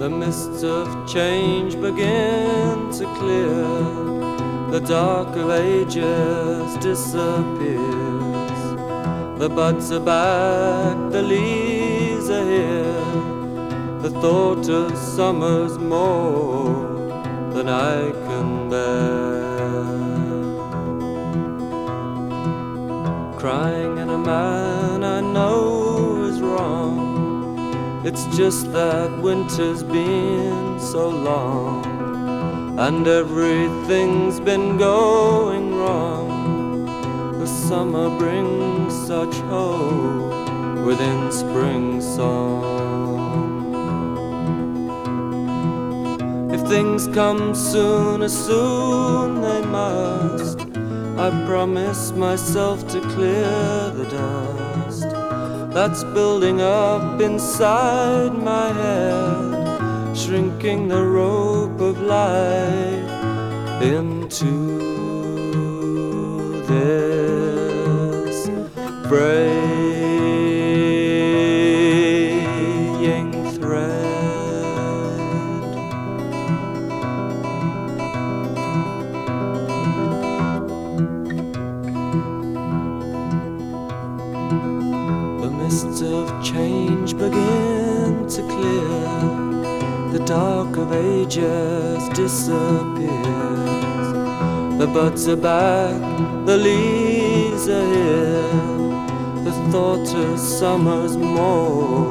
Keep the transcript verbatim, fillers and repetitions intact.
The mists of change begin to clear, the dark of ages disappears. The buds are back, the leaves are here, the thought of summer's more than I can bear. Crying in a man I know is wrong, it's just that winter's been so long, and everything's been going wrong. The summer brings such hope within spring song. If things come soon as soon they must, I promise myself to clear the dust that's building up inside my head, shrinking the rope of life into this fraying thread. The mists of change begin to clear, the dark of ages disappears. The buds are back, the leaves are here, the thought of summer's more